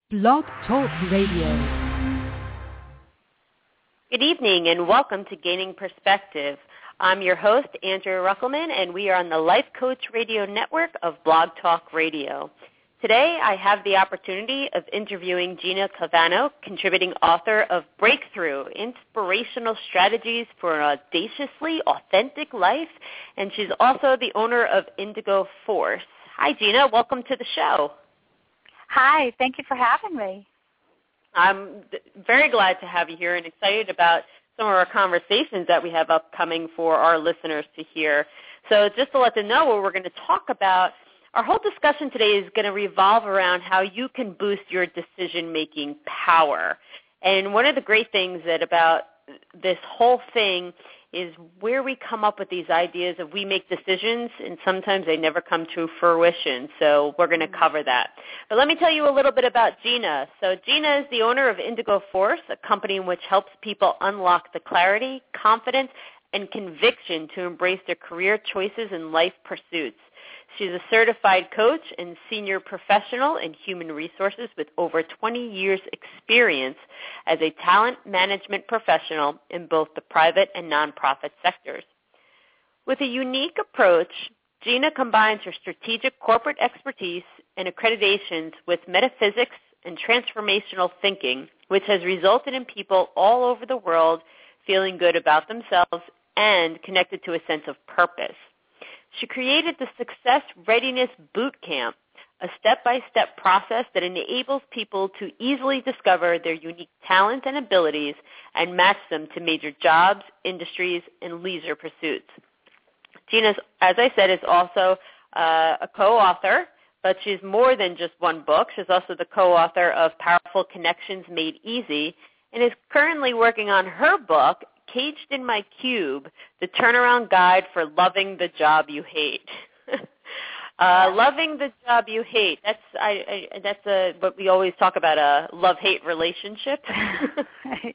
Blog Talk Radio. Good evening and welcome to Gaining Perspective. I'm your host, Andrea Ruckelman, and we are on the Life Coach Radio Network of Blog Talk Radio. Today, I have the opportunity of interviewing Gina Calvano, contributing author of Breakthrough, Inspirational Strategies for an Audaciously Authentic Life, and she's also the owner of Indigo Force. Hi, Gina. Welcome to the show. Hi. Thank you for having me. I'm very glad to have you here and excited about some of our conversations that we have upcoming for our listeners to hear. So just to let them know what we're going to talk about, our whole discussion today is going to revolve around how you can boost your decision-making power. And one of the great things that about this whole thing is where we come up with these ideas of we make decisions, and sometimes they never come to fruition. So we're going to cover that. But let me tell you a little bit about Gina. So Gina is the owner of Indigo Force, a company in which helps people unlock the clarity, confidence, and conviction to embrace their career choices and life pursuits. She's a certified coach and senior professional in human resources with over 20 years' experience as a talent management professional in both the private and nonprofit sectors. With a unique approach, Gina combines her strategic corporate expertise and accreditations with metaphysics and transformational thinking, which has resulted in people all over the world feeling good about themselves and connected to a sense of purpose. She created the Success Readiness Boot Camp, a step-by-step process that enables people to easily discover their unique talents and abilities and match them to major jobs, industries, and leisure pursuits. Gina, as I said, is also a co-author, but she's more than just one book. She's also the co-author of Powerful Connections Made Easy and is currently working on her book, Caged in My Cube, the turnaround guide for loving the job you hate. Loving the job you hate. That's what we always talk about, a love-hate relationship. Right.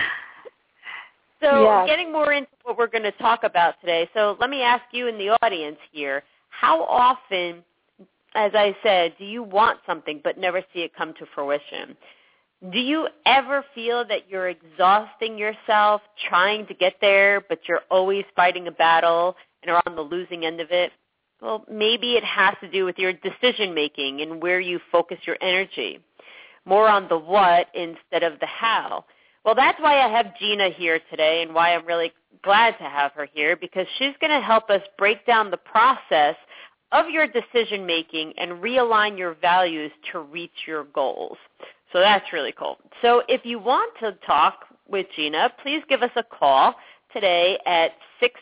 So getting more into what we're going to talk about today. So let me ask you in the audience here, how often, as I said, do you want something but never see it come to fruition? Do you ever feel that you're exhausting yourself trying to get there, but you're always fighting a battle and are on the losing end of it? Well, maybe it has to do with your decision-making and where you focus your energy. More on the what instead of the how. Well, that's why I have Gina here today and why I'm really glad to have her here, because she's going to help us break down the process of your decision-making and realign your values to reach your goals. So that's really cool. So if you want to talk with Gina, please give us a call today at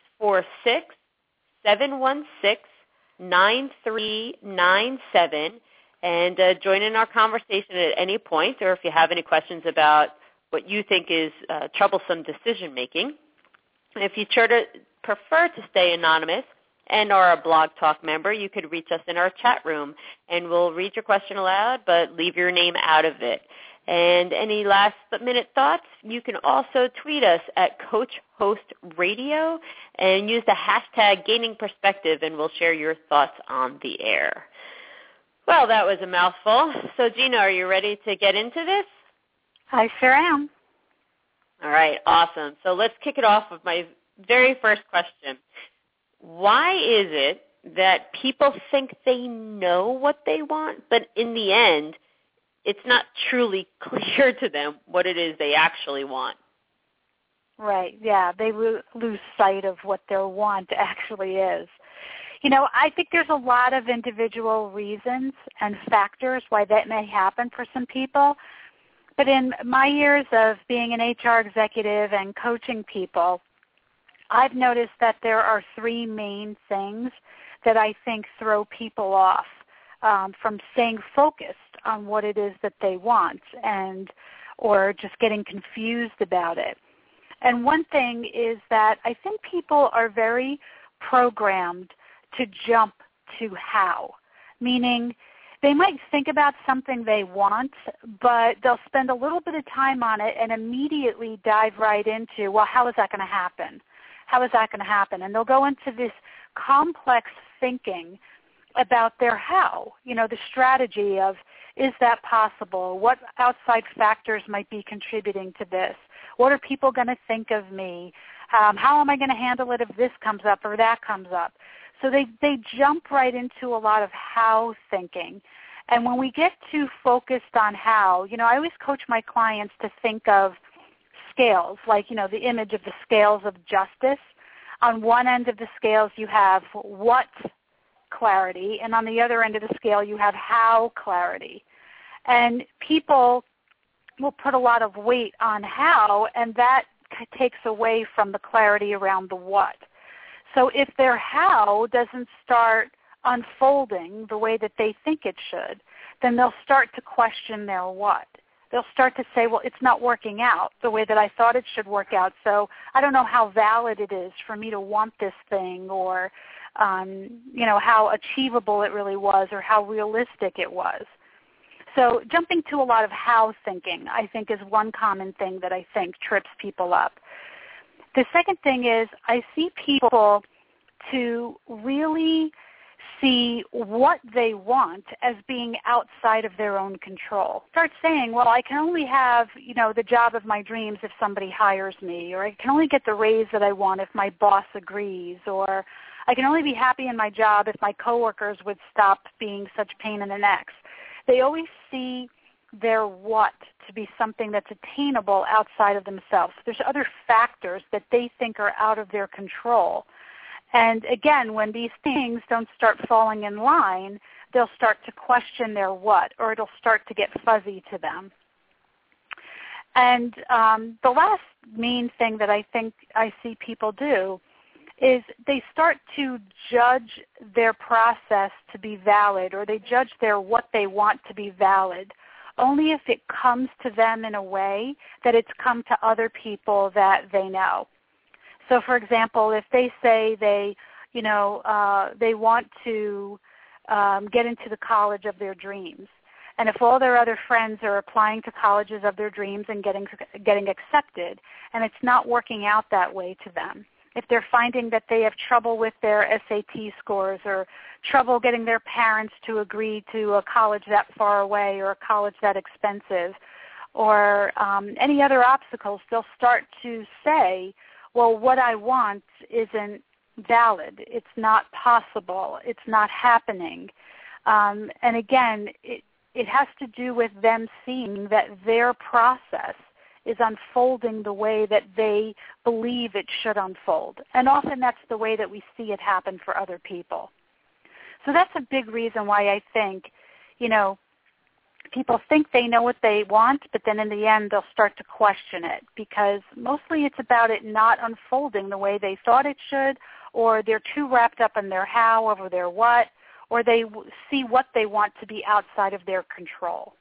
646-716-9397 and join in our conversation at any point, or if you have any questions about what you think is troublesome decision-making. If you prefer to stay anonymous and are a Blog Talk member, you could reach us in our chat room, and we'll read your question aloud, but leave your name out of it. And any last-minute thoughts, you can also tweet us at Coach Host Radio and use the hashtag Gaining Perspective, and we'll share your thoughts on the air. Well, that was a mouthful. So, Gina, are you ready to get into this? I sure am. All right, awesome. So let's kick it off with my very first question. Why is it that people think they know what they want, but in the end, it's not truly clear to them what it is they actually want? Right, yeah. They lose sight of what their want actually is. You know, I think there's a lot of individual reasons and factors why that may happen for some people. But in my years of being an HR executive and coaching people, I've noticed that there are three main things that I think throw people off from staying focused on what it is that they want or just getting confused about it. And one thing is that I think people are very programmed to jump to how, meaning they might think about something they want, but they'll spend a little bit of time on it and immediately dive right into, well, how is that going to happen? How is that going to happen? And they'll go into this complex thinking about their how, the strategy of Is that possible? What outside factors might be contributing to this? What are people going to think of me? How am I going to handle it if this comes up or that comes up? So they jump right into a lot of how thinking. And when we get too focused on how, I always coach my clients to think of scales, like, the image of the scales of justice. On one end of the scales you have what clarity, and on the other end of the scale you have how clarity. And people will put a lot of weight on how, and that takes away from the clarity around the what. So if their how doesn't start unfolding the way that they think it should, then they'll start to question their what. They'll start to say, well, it's not working out the way that I thought it should work out, so I don't know how valid it is for me to want this thing, or how achievable it really was, or how realistic it was. So jumping to a lot of how thinking, I think, is one common thing that I think trips people up. The second thing is I see people to really see what they want as being outside of their own control. Start saying, well, I can only have, the job of my dreams if somebody hires me, or I can only get the raise that I want if my boss agrees, or I can only be happy in my job if my coworkers would stop being such pain in the necks. They always see their what to be something that's attainable outside of themselves. There's other factors that they think are out of their control. And again, when these things don't start falling in line, they'll start to question their what, or it'll start to get fuzzy to them. And the last main thing that I think I see people do is they start to judge their process to be valid, or they judge their what they want to be valid, only if it comes to them in a way that it's come to other people that they know. So, for example, if they say they want to get into the college of their dreams, and if all their other friends are applying to colleges of their dreams and getting accepted, and it's not working out that way to them, if they're finding that they have trouble with their SAT scores, or trouble getting their parents to agree to a college that far away, or a college that expensive, or any other obstacles, they'll start to say, well, what I want isn't valid. It's not possible. It's not happening. And again, it has to do with them seeing that their process is unfolding the way that they believe it should unfold. And often that's the way that we see it happen for other people. So that's a big reason why I think, people think they know what they want, but then in the end they'll start to question it, because mostly it's about it not unfolding the way they thought it should, or they're too wrapped up in their how over their what, or they see what they want to be outside of their control.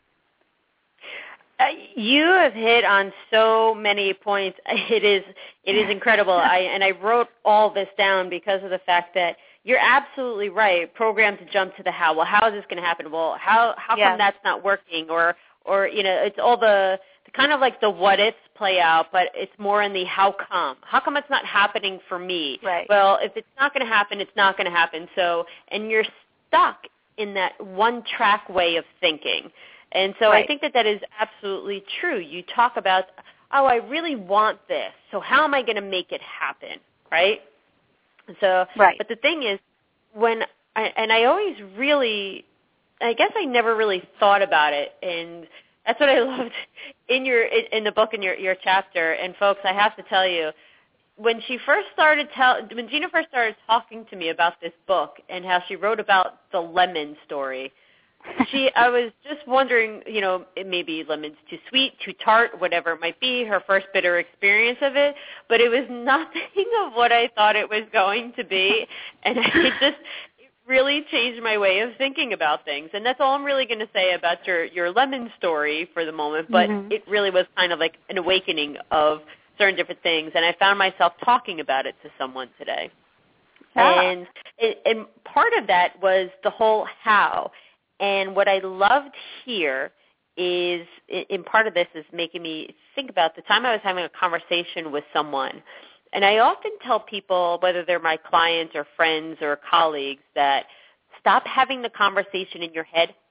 You have hit on so many points. It is incredible. I wrote all this down because of the fact that you're absolutely right. Programmed to jump to the how. Well, how is this going to happen? Well, how come that's not working? Or it's all the kind of like the what ifs play out, but it's more in the how come. How come it's not happening for me? Right. Well, if it's not going to happen, it's not going to happen. So, and you're stuck in that one track way of thinking. And so right. I think that is absolutely true. You talk about, oh, I really want this, so how am I going to make it happen, right? So, right. But the thing is, I always really, I guess I never really thought about it, and that's what I loved in the book, in your chapter. And folks, I have to tell you, when Gina first started talking to me about this book and how she wrote about the lemon story, I was just wondering, it may be lemon's too sweet, too tart, whatever it might be, her first bitter experience of it, but it was nothing of what I thought it was going to be, and it really changed my way of thinking about things. And that's all I'm really going to say about your lemon story for the moment, but It really was kind of like an awakening of certain different things, and I found myself talking about it to someone today. And part of that was the whole how. And what I loved here is, in part of this, is making me think about the time I was having a conversation with someone. And I often tell people, whether they're my clients or friends or colleagues, that stop having the conversation in your head,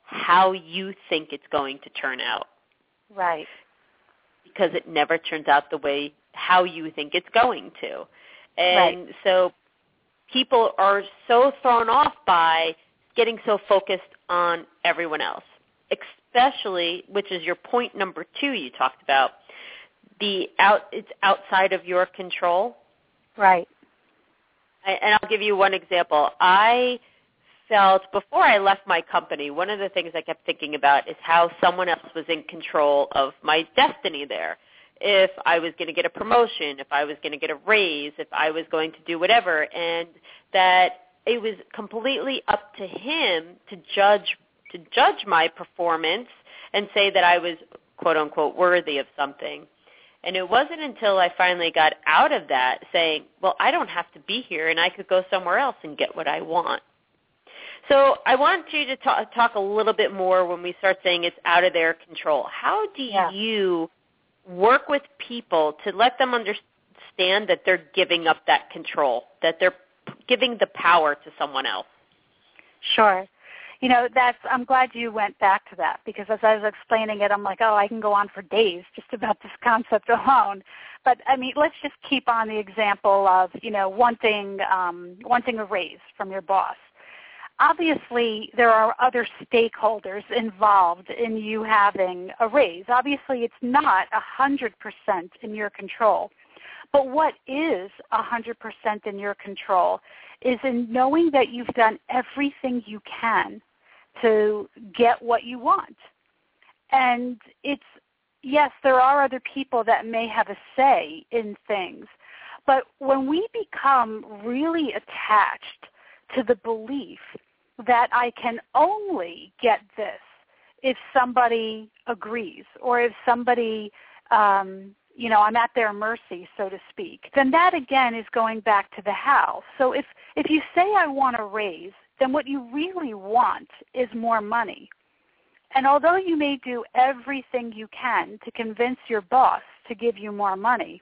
how you think it's going to turn out. Right. Because it never turns out the way how you think it's going to. And so people are so thrown off by getting so focused on everyone else, especially, which is your point number 2 you talked about, it's outside of your control. Right. And I'll give you one example. I felt before I left my company, one of the things I kept thinking about is how someone else was in control of my destiny there. If I was going to get a promotion, if I was going to get a raise, if I was going to do whatever, and that it was completely up to him to judge my performance and say that I was, quote unquote, worthy of something. And it wasn't until I finally got out of that saying, well, I don't have to be here and I could go somewhere else and get what I want. So I want you to talk a little bit more when we start saying it's out of their control. How do you work with people to let them understand that they're giving up that control, that they're giving the power to someone else? Sure. You know, I'm glad you went back to that, because as I was explaining it, I'm like, oh, I can go on for days just about this concept alone. But, I mean, let's just keep on the example of, you know, wanting a raise from your boss. Obviously, there are other stakeholders involved in you having a raise. Obviously, it's not 100% in your control. But what is 100% in your control is in knowing that you've done everything you can to get what you want. And yes, there are other people that may have a say in things. But when we become really attached to the belief that I can only get this if somebody agrees, or if somebody, you know, I'm at their mercy, so to speak, then that again is going back to the how. So if you say I want a raise, then what you really want is more money. And although you may do everything you can to convince your boss to give you more money,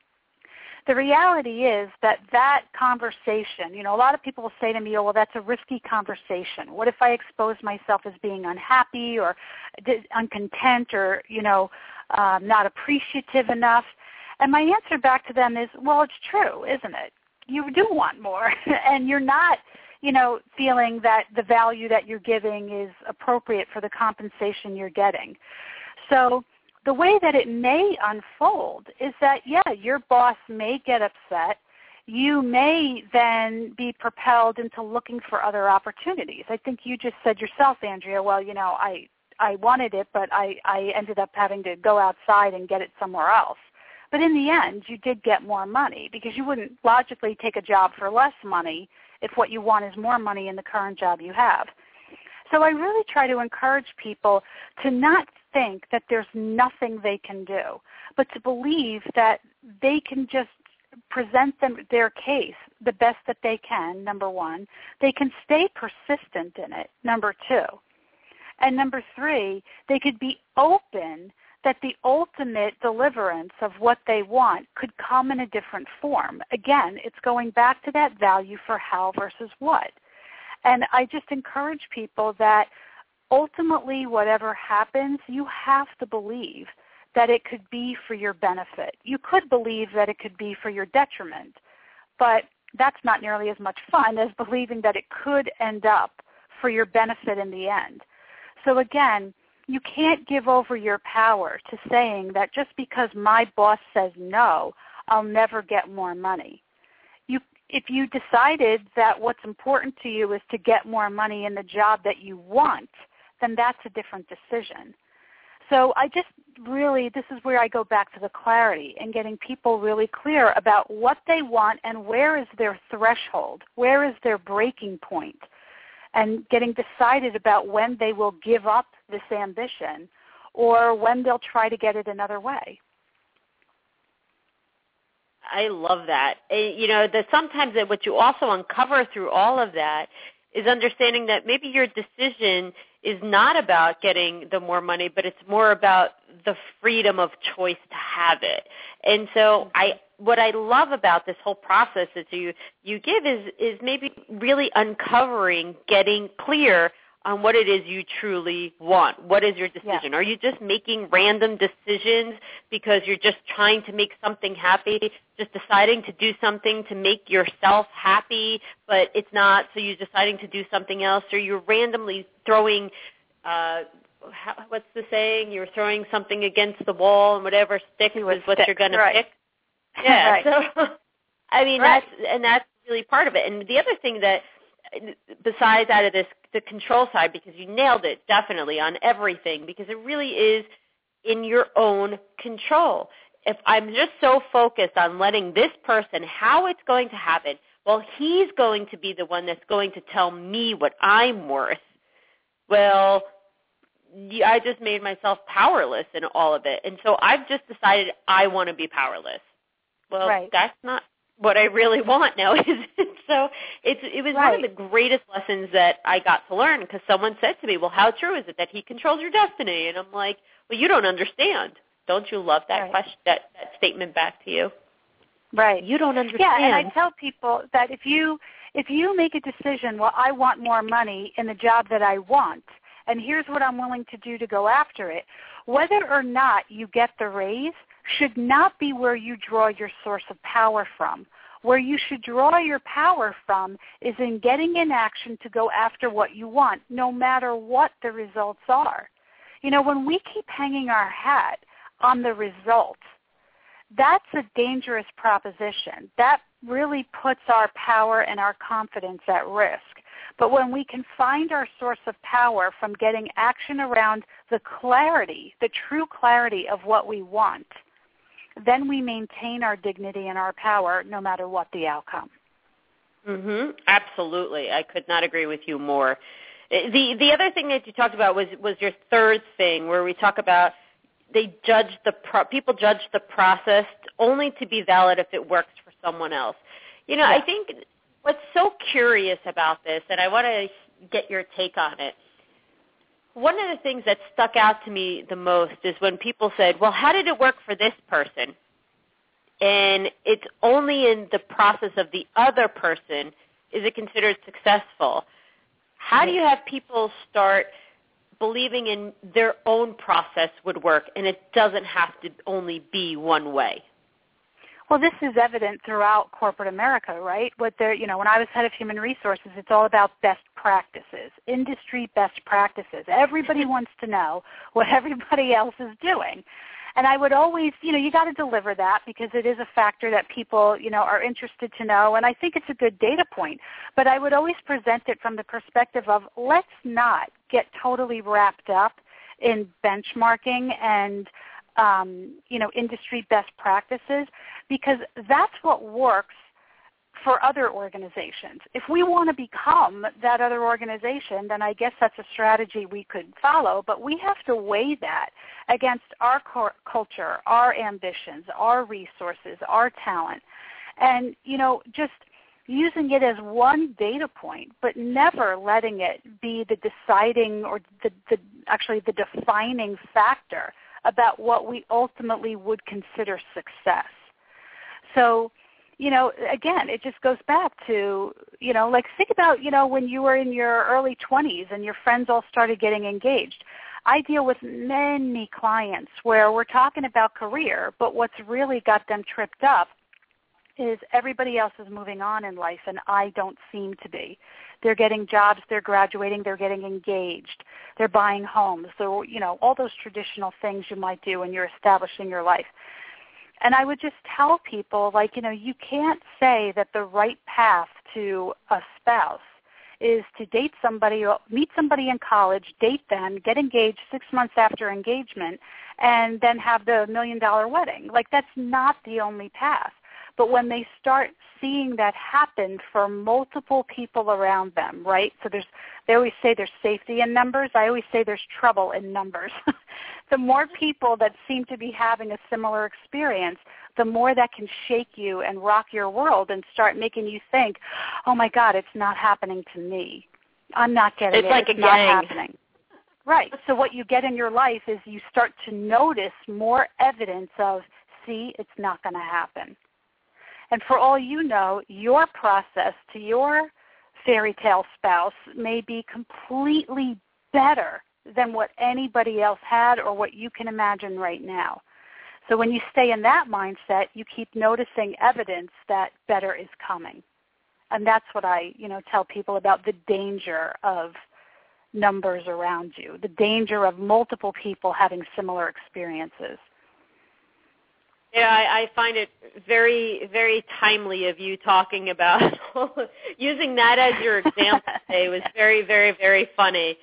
the reality is that conversation, you know, a lot of people will say to me, oh, well, that's a risky conversation. What if I expose myself as being unhappy or uncontent or, you know, not appreciative enough? And my answer back to them is, well, it's true, isn't it? You do want more, and you're not, you know, feeling that the value that you're giving is appropriate for the compensation you're getting. So the way that it may unfold is that, yeah, your boss may get upset. You may then be propelled into looking for other opportunities. I think you just said yourself, Andrea, well, you know, I wanted it, but I ended up having to go outside and get it somewhere else. But in the end, you did get more money, because you wouldn't logically take a job for less money if what you want is more money in the current job you have. So I really try to encourage people to not think that there's nothing they can do, but to believe that they can just present their case the best that they can, number one. They can stay persistent in it, number two. And number three, they could be open that the ultimate deliverance of what they want could come in a different form. Again, it's going back to that value for how versus what. And I just encourage people that ultimately whatever happens, you have to believe that it could be for your benefit. You could believe that it could be for your detriment, but that's not nearly as much fun as believing that it could end up for your benefit in the end. So again, you can't give over your power to saying that just because my boss says no, I'll never get more money. If you decided that what's important to you is to get more money in the job that you want, then that's a different decision. So I just really, this is where I go back to the clarity and getting people really clear about what they want and where is their threshold, where is their breaking point, and getting decided about when they will give up this ambition or when they'll try to get it another way. I love that. You know, that sometimes that what you also uncover through all of that is understanding that maybe your decision is not about getting the more money, but it's more about the freedom of choice to have it. And so what I love about this whole process that you give is maybe really uncovering, getting clear on what it is you truly want. What is your decision? Are you just making random decisions because you're just trying to make something happy, just deciding to do something to make yourself happy, but it's not, so you're deciding to do something else, or you're randomly throwing, what's the saying? You're throwing something against the wall and whatever sticks is what you're going to pick. Yeah. Right. So, I mean, that's really part of it. And the other thing that, besides out of this, the control side, because you nailed it definitely on everything, because it really is in your own control. If I'm just so focused on letting this person, how it's going to happen, well, he's going to be the one that's going to tell me what I'm worth. Well, I just made myself powerless in all of it. And so I've just decided I want to be powerless. Well, that's not what I really want now, is it? So it was one of the greatest lessons that I got to learn, because someone said to me, well, how true is it that he controls your destiny? And I'm like, well, you don't understand. Don't you love that question, that statement back to you? Right. You don't understand. Yeah, and I tell people that if you make a decision, well, I want more money in the job that I want, and here's what I'm willing to do to go after it, whether or not you get the raise should not be where you draw your source of power from. Where you should draw your power from is in getting in action to go after what you want, no matter what the results are. You know, when we keep hanging our hat on the results, that's a dangerous proposition. That really puts our power and our confidence at risk. But when we can find our source of power from getting action around the clarity, the true clarity of what we want, then we maintain our dignity and our power no matter what the outcome. Absolutely. I could not agree with you more. The other thing that you talked about was your third thing, where we talk about people judge the process only to be valid if it works for someone else. You know, I think what's so curious about this, and I want to get your take on it, one of the things that stuck out to me the most is when people said, well, how did it work for this person? And it's only in the process of the other person is it considered successful. How do you have people start believing in their own process would work, and it doesn't have to only be one way? Well, this is evident throughout corporate America, right? When I was head of human resources, it's all about best practices, industry best practices. Everybody wants to know what everybody else is doing. And I would always, you got to deliver that, because it is a factor that people, are interested to know, and I think it's a good data point. But I would always present it from the perspective of, let's not get totally wrapped up in benchmarking and industry best practices, because that's what works for other organizations. If we want to become that other organization, then I guess that's a strategy we could follow, but we have to weigh that against our culture, our ambitions, our resources, our talent, and, just using it as one data point, but never letting it be the deciding or the defining factor about what we ultimately would consider success. So, again, it just goes back to, think about, when you were in your early 20s and your friends all started getting engaged. I deal with many clients where we're talking about career, but what's really got them tripped up is everybody else is moving on in life, and I don't seem to be. They're getting jobs, they're graduating, they're getting engaged, they're buying homes. So, all those traditional things you might do when you're establishing your life. And I would just tell people, you can't say that the right path to a spouse is to date somebody, or meet somebody in college, date them, get engaged 6 months after engagement, and then have the $1 million wedding. That's not the only path. But when they start seeing that happen for multiple people around them, right? So they always say there's safety in numbers. I always say there's trouble in numbers. The more people that seem to be having a similar experience, the more that can shake you and rock your world and start making you think, oh my God, it's not happening to me. I'm not getting it. It's like it's a not gang. happening. Right. So what you get in your life is you start to notice more evidence of, see, it's not going to happen. And for all you know, your process to your fairy tale spouse may be completely better than what anybody else had or what you can imagine right now. So when you stay in that mindset, you keep noticing evidence that better is coming. And that's what I, tell people about the danger of numbers around you, the danger of multiple people having similar experiences. Yeah, I find it very, very timely of you talking about using that as your example today was very, very, very funny.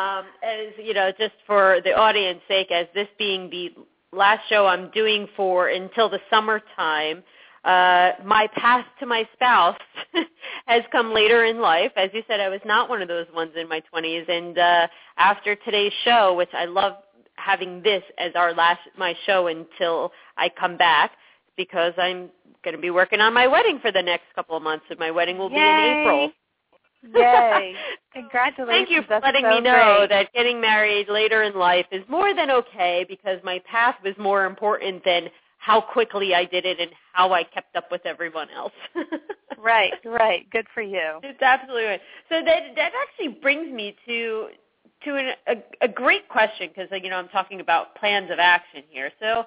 As just for the audience's sake, as this being the last show I'm doing for until the summertime, my path to my spouse has come later in life. As you said, I was not one of those ones in my 20s. And after today's show, which I love having this as my show until I come back, because I'm going to be working on my wedding for the next couple of months, and my wedding will be in April. Yay. Congratulations. Thank you for That's letting me know that getting married later in life is more than okay, because my path was more important than how quickly I did it and how I kept up with everyone else. Right. Good for you. It's absolutely right. So that actually brings me to a great question, because I'm talking about plans of action here. So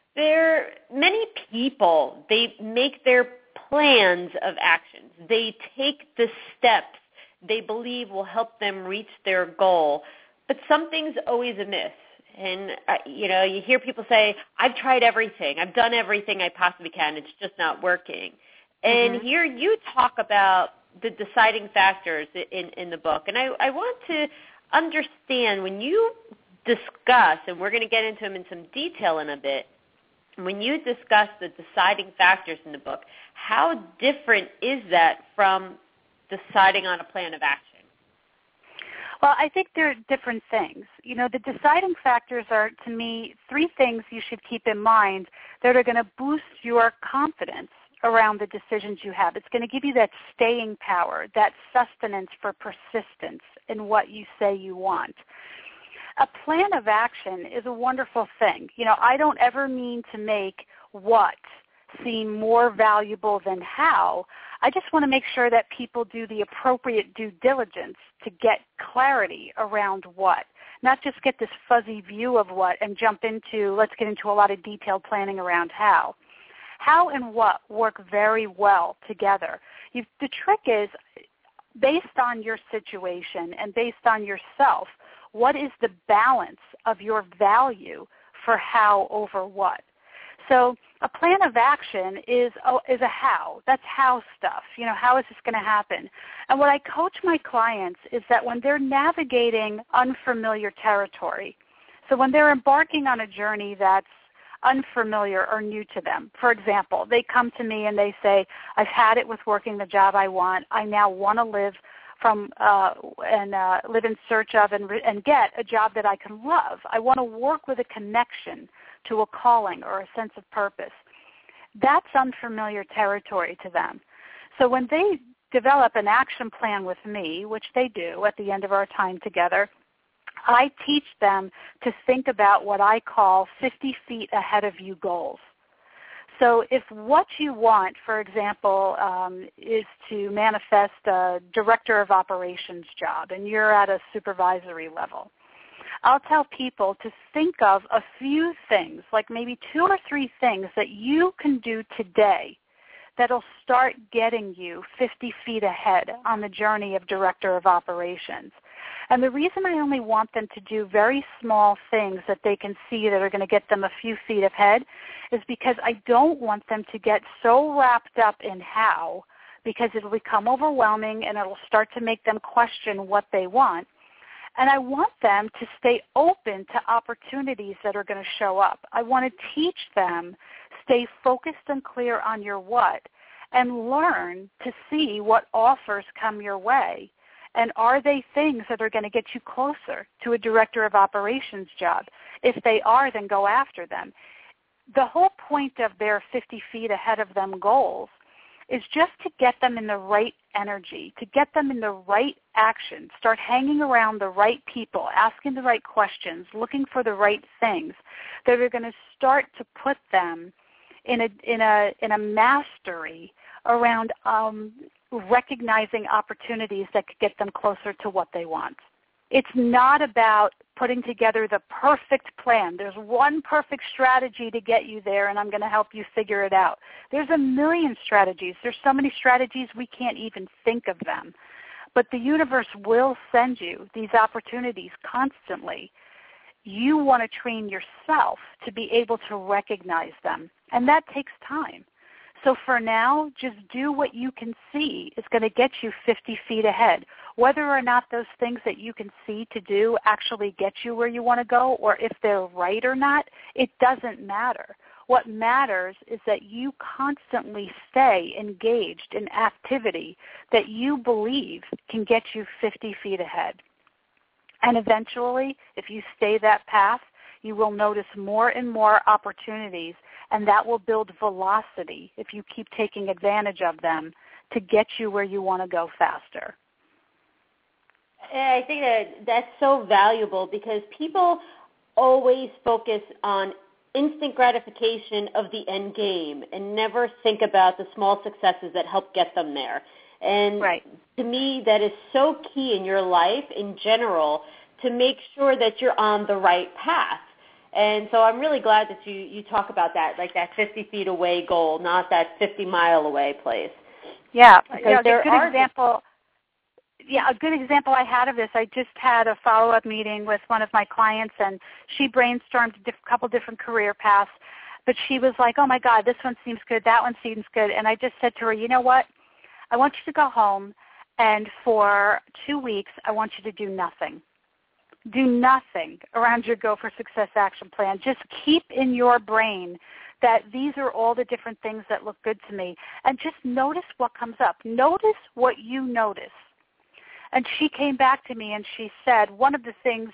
many people, they make their plans of actions. They take the steps they believe will help them reach their goal, but something's always amiss. And, you hear people say, I've tried everything. I've done everything I possibly can. It's just not working. And here you talk about the deciding factors in the book. And I want to understand, when you discuss, and we're going to get into them in some detail in a bit, when you discuss the deciding factors in the book, how different is that from deciding on a plan of action? Well, I think they're different things. The deciding factors are, to me, three things you should keep in mind that are going to boost your confidence around the decisions you have. It's going to give you that staying power, that sustenance for persistence in what you say you want. A plan of action is a wonderful thing. I don't ever mean to make what seem more valuable than how. I just want to make sure that people do the appropriate due diligence to get clarity around what, not just get this fuzzy view of what and let's get into a lot of detailed planning around how. How and what work very well together. The trick is, based on your situation and based on yourself, what is the balance of your value for how over what? So a plan of action is a how. That's how stuff. How is this going to happen? And what I coach my clients is that when they're navigating unfamiliar territory, so when they're embarking on a journey that's unfamiliar or new to them. For example, they come to me and they say, I've had it with working the job I want. I now want to live live in search of and get a job that I can love. I want to work with a connection to a calling or a sense of purpose. That's unfamiliar territory to them. So when they develop an action plan with me, which they do at the end of our time together, I teach them to think about what I call 50 feet ahead of you goals. So if what you want, for example, is to manifest a director of operations job and you're at a supervisory level, I'll tell people to think of a few things, like maybe 2 or 3 things that you can do today that'll start getting you 50 feet ahead on the journey of director of operations. And the reason I only want them to do very small things that they can see that are going to get them a few feet ahead is because I don't want them to get so wrapped up in how, because it'll become overwhelming and it'll start to make them question what they want. And I want them to stay open to opportunities that are going to show up. I want to teach them, stay focused and clear on your what, and learn to see what offers come your way. And are they things that are going to get you closer to a director of operations job? If they are, then go after them. The whole point of their 50 feet ahead of them goals is just to get them in the right energy, to get them in the right action, start hanging around the right people, asking the right questions, looking for the right things that are going to start to put them in a mastery around recognizing opportunities that could get them closer to what they want. It's not about putting together the perfect plan. There's one perfect strategy to get you there, and I'm going to help you figure it out. There's a million strategies. There's so many strategies we can't even think of them. But the universe will send you these opportunities constantly. You want to train yourself to be able to recognize them, and that takes time. So for now, just do what you can see is going to get you 50 feet ahead. Whether or not those things that you can see to do actually get you where you want to go, or if they're right or not, it doesn't matter. What matters is that you constantly stay engaged in activity that you believe can get you 50 feet ahead. And eventually, if you stay that path, you will notice more and more opportunities, and that will build velocity if you keep taking advantage of them to get you where you want to go faster. I think that's so valuable because people always focus on instant gratification of the end game and never think about the small successes that help get them there. And to me, that is so key in your life in general to make sure that you're on the right path. And so I'm really glad that you talk about that, like that 50 feet away goal, not that 50-mile away place. Yeah, a good example I had of this, I just had a follow-up meeting with one of my clients, and she brainstormed a couple different career paths, but she was like, oh, my God, this one seems good, that one seems good. And I just said to her, you know what? I want you to go home, and for 2 weeks, I want you to do nothing. Do nothing around your Go for Success action plan. Just keep in your brain that these are all the different things that look good to me, and just notice what comes up. Notice what you notice. And she came back to me and she said one of the things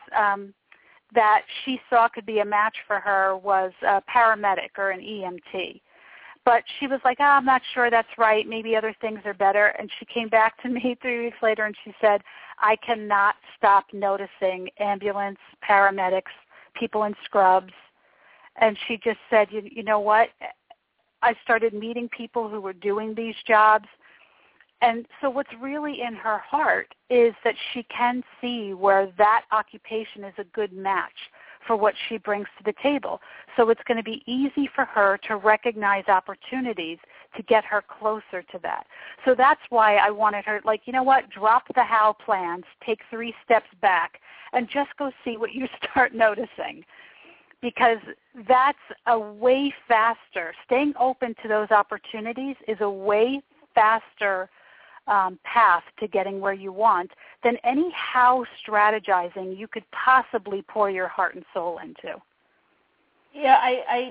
that she saw could be a match for her was a paramedic or an EMT. But she was like, I'm not sure that's right. Maybe other things are better. And she came back to me 3 weeks later and she said, I cannot stop noticing ambulance, paramedics, people in scrubs. And she just said, you know what? I started meeting people who were doing these jobs. And so what's really in her heart is that she can see where that occupation is a good match for what she brings to the table. So it's going to be easy for her to recognize opportunities to get her closer to that. So that's why I wanted her, like, you know what, drop the how plans, take 3 steps back, and just go see what you start noticing. Because that's a way faster, staying open to those opportunities is a way faster path to getting where you want than any how strategizing you could possibly pour your heart and soul into. Yeah, I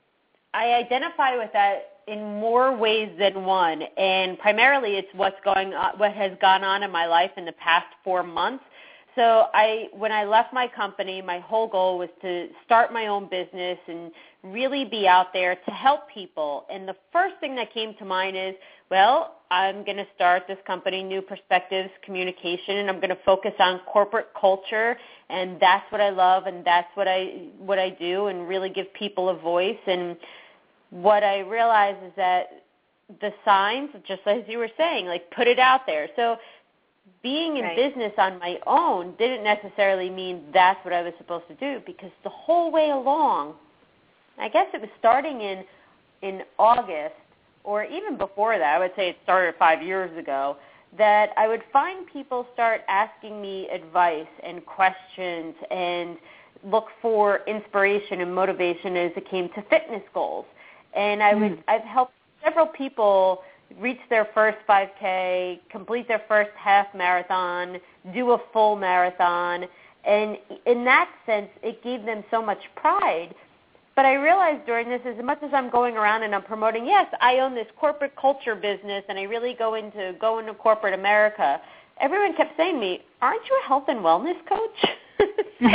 identify with that in more ways than one, and primarily it's what has gone on in my life in the past 4 months. So when I left my company, my whole goal was to start my own business and really be out there to help people. And the first thing that came to mind is, well, I'm going to start this company, New Perspectives Communication, and I'm going to focus on corporate culture, and that's what I love, and that's what I do, and really give people a voice. And what I realized is that the signs, just as you were saying, like put it out there. So being in business on my own didn't necessarily mean that's what I was supposed to do, because the whole way along, I guess it was starting in August, or even before that, I would say it started 5 years ago, that I would find people start asking me advice and questions and look for inspiration and motivation as it came to fitness goals. And I've helped several people reach their first 5K, complete their first half marathon, do a full marathon. And in that sense, it gave them so much pride. But I realized during this, as much as I'm going around and I'm promoting, yes, I own this corporate culture business and I really go into corporate America, everyone kept saying to me, aren't you a health and wellness coach?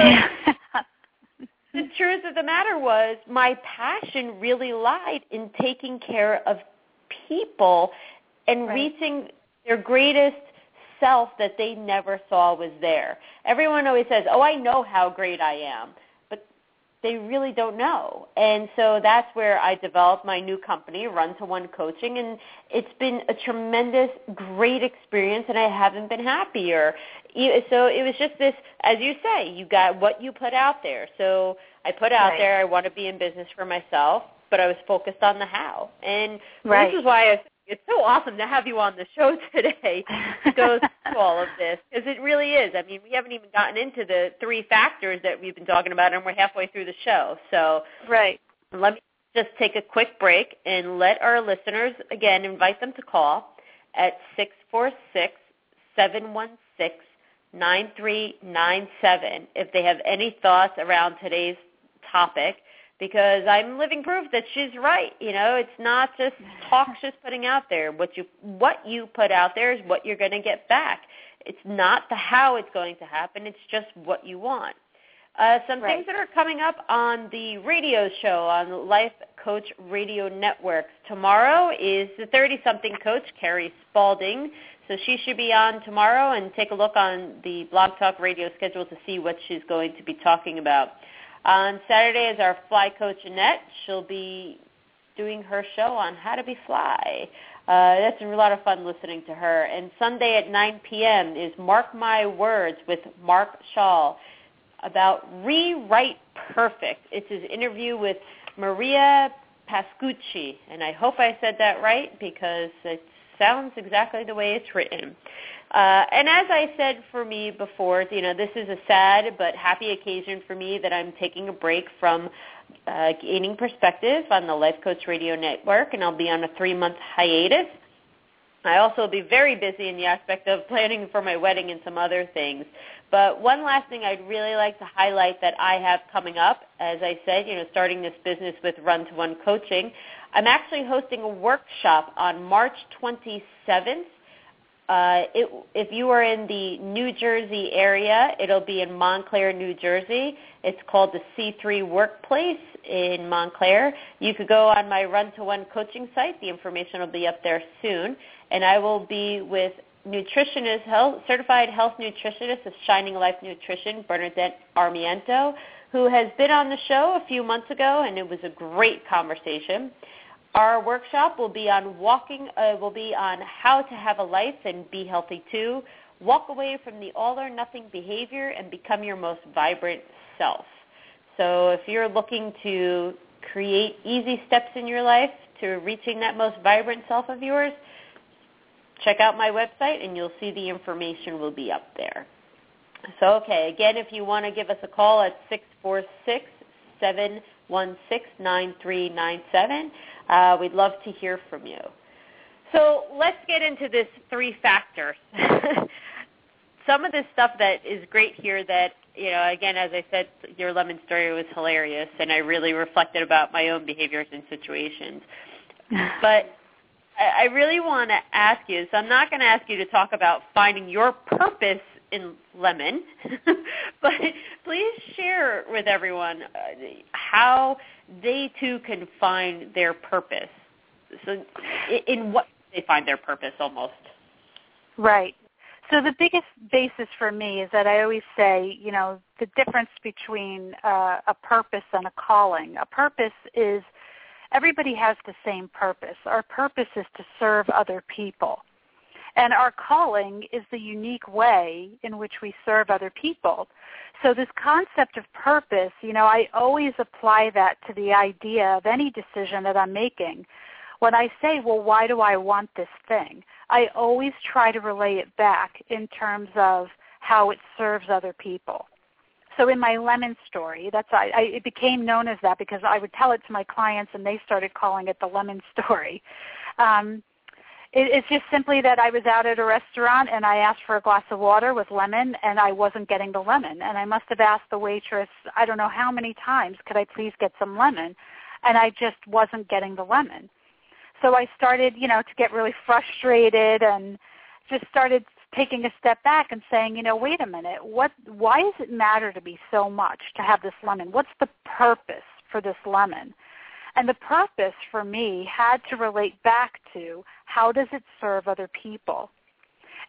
The truth of the matter was my passion really lied in taking care of people and reaching their greatest self that they never saw was there. Everyone always says, oh, I know how great I am. But they really don't know. And so that's where I developed my new company, Run to One Coaching, and it's been a tremendous, great experience, and I haven't been happier. So it was just this, as you say, you got what you put out there. So I put out there, I want to be in business for myself, but I was focused on the how. And this is why it's so awesome to have you on the show today to go through all of this, because it really is. I mean, we haven't even gotten into the 3 factors that we've been talking about, and we're halfway through the show. So let me just take a quick break and let our listeners, again, invite them to call at 646-716-9397 if they have any thoughts around today's topic, because I'm living proof that she's right. You know, it's not just talk, just putting out there. What you put out there is what you're going to get back. It's not the how it's going to happen. It's just what you want. Some things that are coming up on the radio show on Life Coach Radio Network. Tomorrow is the 30-something coach, Carrie Spalding. So she should be on tomorrow, and take a look on the Blog Talk Radio schedule to see what she's going to be talking about. On Saturday is our fly coach, Annette. She'll be doing her show on how to be fly. That's a lot of fun listening to her. And Sunday at 9 p.m. is Mark My Words with Mark Shaw about Rewrite Perfect. It's his interview with Maria Pascucci, and I hope I said that right because it sounds exactly the way it's written. And as I said for me before, you know, this is a sad but happy occasion for me that I'm taking a break from gaining perspective on the Life Coach Radio Network, and I'll be on a 3-month hiatus. I also will be very busy in the aspect of planning for my wedding and some other things. But one last thing I'd really like to highlight that I have coming up, as I said, you know, starting this business with Run to One Coaching, I'm actually hosting a workshop on March 27th. If you are in the New Jersey area, it'll be in Montclair, New Jersey. It's called the C3 Workplace in Montclair. You could go on my Run to One coaching site. The information will be up there soon. And I will be with certified health nutritionist of Shining Life Nutrition, Bernadette Armiento, who has been on the show a few months ago, and it was a great conversation. Our workshop will be on how to have a life and be healthy too. Walk away from the all or nothing behavior and become your most vibrant self. So if you're looking to create easy steps in your life to reaching that most vibrant self of yours, check out my website and you'll see the information will be up there. So, okay, again, if you want to give us a call at 646-716-9397, we'd love to hear from you. So let's get into this 3 factors. Some of this stuff that is great here that, you know, again, as I said, your lemon story was hilarious, and I really reflected about my own behaviors and situations. But I really want to ask you, so I'm not going to ask you to talk about finding your purpose in lemon, but please share with everyone how they too can find their purpose. So in what they find their purpose almost. Right. So the biggest basis for me is that I always say, you know, the difference between a purpose and a calling. A purpose is, everybody has the same purpose. Our purpose is to serve other people. And our calling is the unique way in which we serve other people. So this concept of purpose, you know, I always apply that to the idea of any decision that I'm making. When I say, well, why do I want this thing? I always try to relay it back in terms of how it serves other people. So in my lemon story, it became known as that because I would tell it to my clients and they started calling it the lemon story. It's just simply that I was out at a restaurant and I asked for a glass of water with lemon and I wasn't getting the lemon. And I must have asked the waitress, I don't know how many times, could I please get some lemon? And I just wasn't getting the lemon. So I started, you know, to get really frustrated and just started taking a step back and saying, you know, wait a minute, why does it matter to me so much to have this lemon? What's the purpose for this lemon? And the purpose for me had to relate back to how does it serve other people?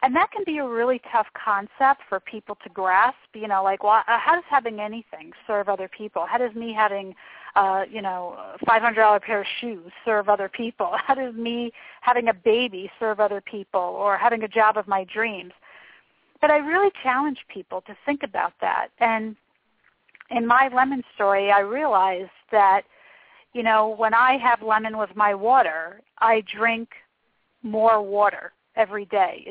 And that can be a really tough concept for people to grasp, like, well, how does having anything serve other people? How does me having, a $500 pair of shoes serve other people? How does me having a baby serve other people, or having a job of my dreams? But I really challenge people to think about that. And in my lemon story, I realized that, when I have lemon with my water, I drink more water every day.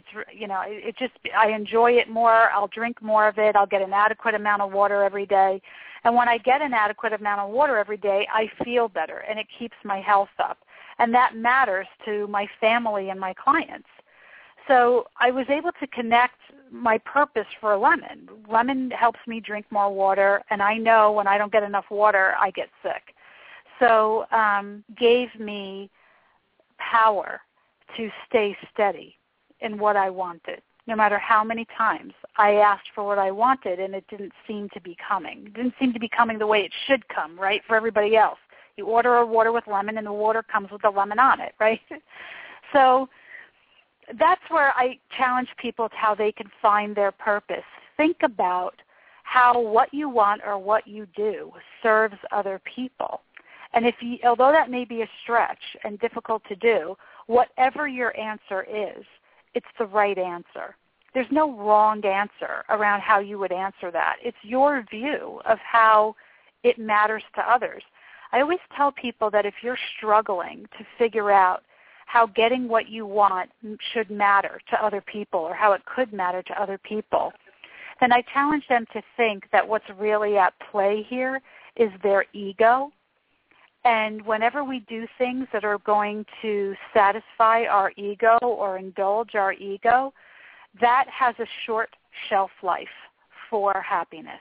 I enjoy it more. I'll drink more of it. I'll get an adequate amount of water every day. And when I get an adequate amount of water every day, I feel better, and it keeps my health up. And that matters to my family and my clients. So I was able to connect my purpose for lemon. Lemon helps me drink more water, and I know when I don't get enough water, I get sick. So gave me power to stay steady in what I wanted. No matter how many times I asked for what I wanted, and it didn't seem to be coming. It didn't seem to be coming the way it should come, right, for everybody else. You order a water with lemon, and the water comes with the lemon on it, right? So that's where I challenge people to how they can find their purpose. Think about how what you want or what you do serves other people. And although that may be a stretch and difficult to do, whatever your answer is, it's the right answer. There's no wrong answer around how you would answer that. It's your view of how it matters to others. I always tell people that if you're struggling to figure out how getting what you want should matter to other people, or how it could matter to other people, then I challenge them to think that what's really at play here is their ego. And whenever we do things that are going to satisfy our ego or indulge our ego, that has a short shelf life for happiness.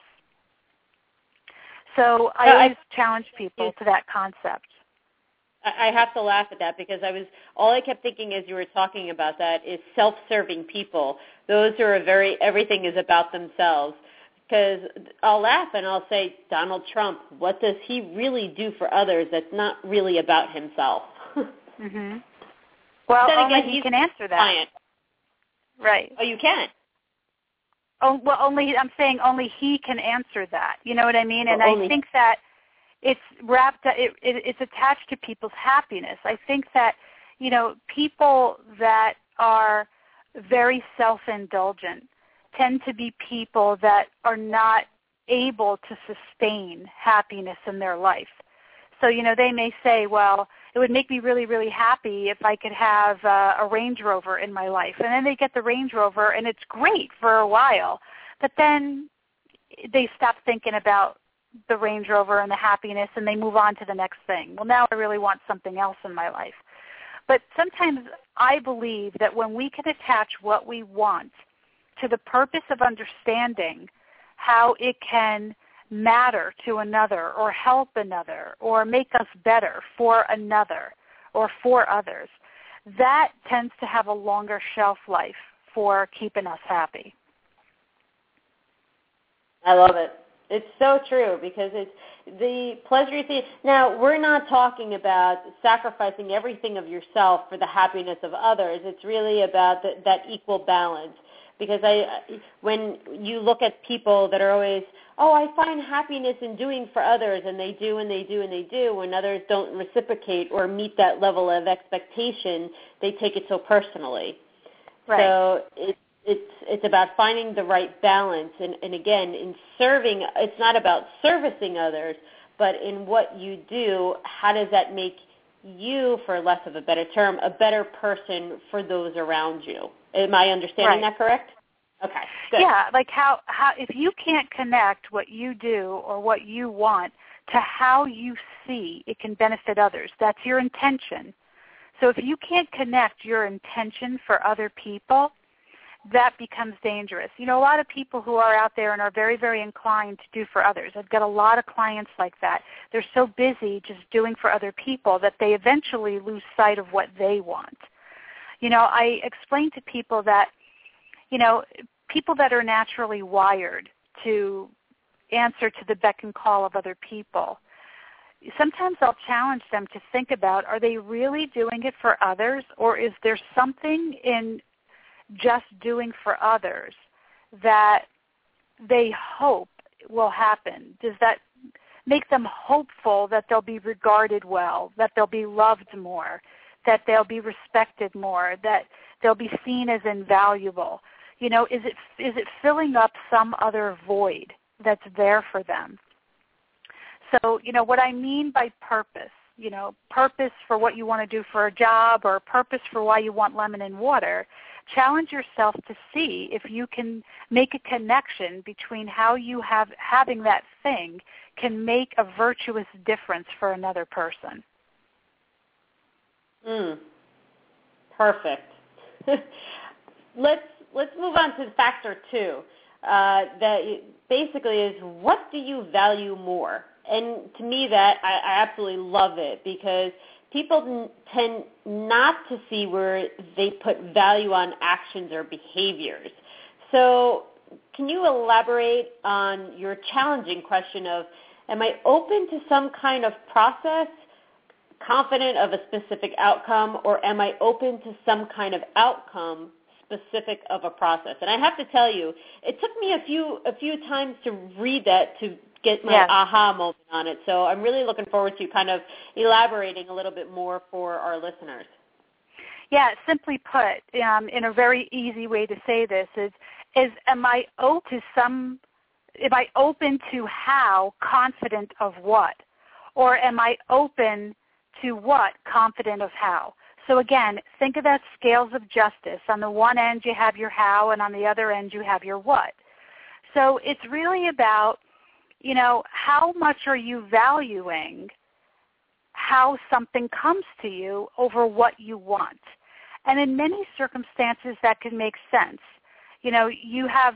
So I always challenge people to that concept. I have to laugh at that, because all I kept thinking as you were talking about that is self-serving people. Those who are everything is about themselves. Because I'll laugh and I'll say, Donald Trump, what does he really do for others that's not really about himself? Mm-hmm. Well, only he can answer that. Client. Right. Oh, you can? Oh, well, I'm saying only he can answer that. You know what I mean? And I think that it's it's attached to people's happiness. I think that, people that are very self-indulgent tend to be people that are not able to sustain happiness in their life. So, they may say, well, it would make me really, really happy if I could have a Range Rover in my life. And then they get the Range Rover, and it's great for a while. But then they stop thinking about the Range Rover and the happiness, and they move on to the next thing. Well, now I really want something else in my life. But sometimes I believe that when we can attach what we want to the purpose of understanding how it can matter to another, or help another, or make us better for another or for others, that tends to have a longer shelf life for keeping us happy. I love it. It's so true, because it's the pleasure you see. Now, we're not talking about sacrificing everything of yourself for the happiness of others. It's really about that equal balance. Because when you look at people that are always, I find happiness in doing for others, and they do and they do and they do, when others don't reciprocate or meet that level of expectation, they take it so personally. Right. So it's about finding the right balance, and again, in serving, it's not about servicing others, but in what you do, how does that make you, for less of a better term, a better person for those around you? Am I understanding that correct? Okay, good. Yeah, like how if you can't connect what you do or what you want to how you see it can benefit others, that's your intention. So if you can't connect your intention for other people, that becomes dangerous. A lot of people who are out there and are very, very inclined to do for others. I've got a lot of clients like that. They're so busy just doing for other people that they eventually lose sight of what they want. I explain to people that, people that are naturally wired to answer to the beck and call of other people, sometimes I'll challenge them to think about, are they really doing it for others, or is there something in just doing for others that they hope will happen? Does that make them hopeful that they'll be regarded well, that they'll be loved more, that they'll be respected more, that they'll be seen as invaluable? You know, is it filling up some other void that's there for them? So, you know, what I mean by purpose, you know, purpose for what you want to do for a job or purpose for why you want lemon and water, challenge yourself to see if you can make a connection between how you having that thing can make a virtuous difference for another person. Perfect. Let's move on to factor 2. That basically is, what do you value more? And to me, that I absolutely love it, because people tend not to see where they put value on actions or behaviors. So can you elaborate on your challenging question of, am I open to some kind of process, confident of a specific outcome, or am I open to some kind of outcome specific of a process? And I have to tell you, it took me a few times to read that to get my aha moment on it. So I'm really looking forward to kind of elaborating a little bit more for our listeners. Yeah, simply put, in a very easy way to say this is am I open to how, confident of what? Or am I open to what, confident of how? So again, think of that scales of justice. On the one end you have your how, and on the other end you have your what. So it's really about, you know, how much are you valuing how something comes to you over what you want? And in many circumstances that can make sense. You know, you have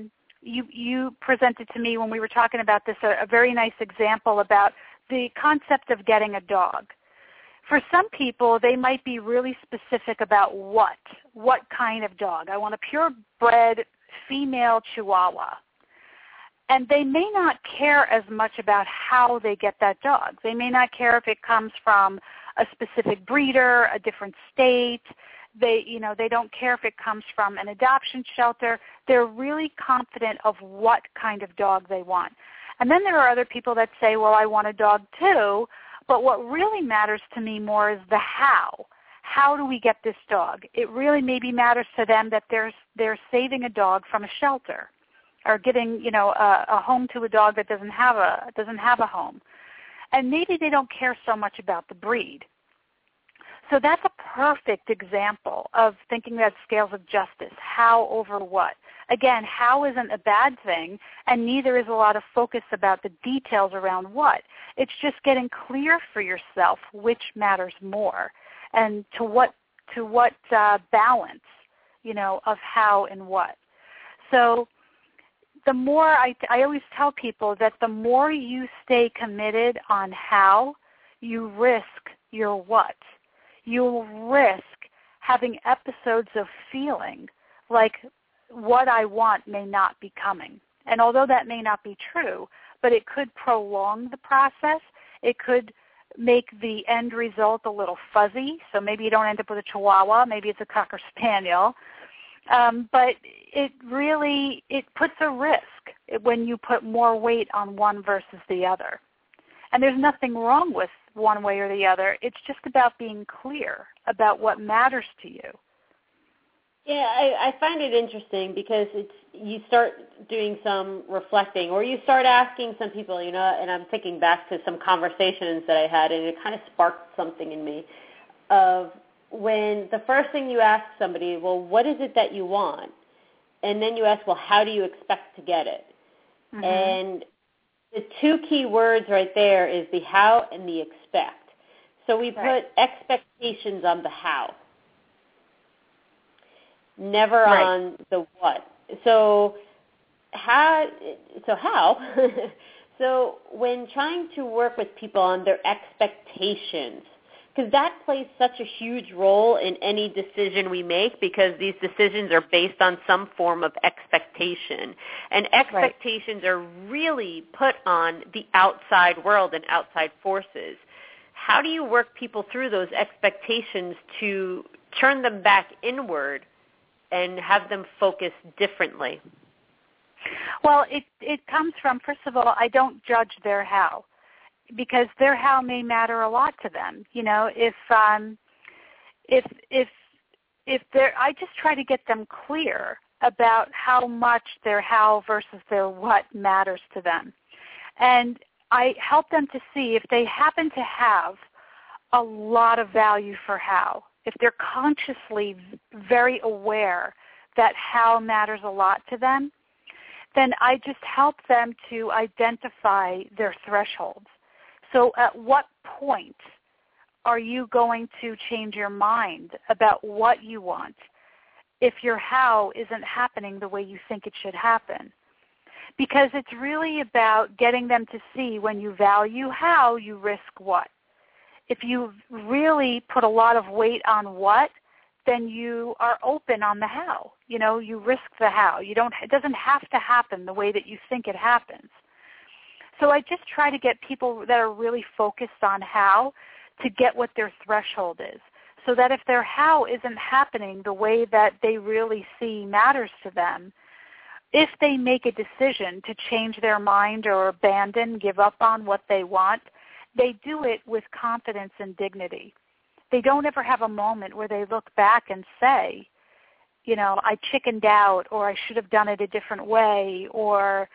you presented to me when we were talking about this a very nice example about the concept of getting a dog. For some people, they might be really specific about what kind of dog. I want a purebred female Chihuahua. And they may not care as much about how they get that dog. They may not care if it comes from a specific breeder, a different state. They don't care if it comes from an adoption shelter. They're really confident of what kind of dog they want. And then there are other people that say, well, I want a dog too, but what really matters to me more is the how. How do we get this dog? It really maybe matters to them that they're saving a dog from a shelter, or getting, you know, a home to a dog that doesn't have a home. And maybe they don't care so much about the breed. So that's a perfect example of thinking that scales of justice, how over what. Again, how isn't a bad thing, and neither is a lot of focus about the details around what. It's just getting clear for yourself which matters more, and to what balance, you know, of how and what. So the more I always tell people that the more you stay committed on how, you risk your what. You'll risk having episodes of feeling like what I want may not be coming. And although that may not be true, but it could prolong the process. It could make the end result a little fuzzy. So maybe you don't end up with a Chihuahua. Maybe it's a Cocker Spaniel. But it puts a risk when you put more weight on one versus the other. And there's nothing wrong with one way or the other. It's just about being clear about what matters to you. Yeah, I find it interesting because you start doing some reflecting, or you start asking some people, you know, and I'm thinking back to some conversations that I had, and it kind of sparked something in me of when the first thing you ask somebody, well, what is it that you want? And then you ask, well, how do you expect to get it? Mm-hmm. And the two key words right there is the how and the expect. So we put expectations on the how, never on the what. So how? So when trying to work with people on their expectations, because that plays such a huge role in any decision we make, because these decisions are based on some form of expectation. And expectations are really put on the outside world and outside forces. How do you work people through those expectations to turn them back inward and have them focus differently? Well, it comes from, first of all, I don't judge their how, because their how may matter a lot to them. You know, if they're, I just try to get them clear about how much their how versus their what matters to them. And I help them to see if they happen to have a lot of value for how, if they're consciously very aware that how matters a lot to them, then I just help them to identify their thresholds. So at what point are you going to change your mind about what you want if your how isn't happening the way you think it should happen? Because it's really about getting them to see when you value how, you risk what. If you really put a lot of weight on what, then you are open on the how. You know, you risk the how. It doesn't have to happen the way that you think it happens. So I just try to get people that are really focused on how to get what their threshold is, so that if their how isn't happening the way that they really see matters to them, if they make a decision to change their mind or abandon, give up on what they want, they do it with confidence and dignity. They don't ever have a moment where they look back and say, you know, I chickened out, or I should have done it a different way, or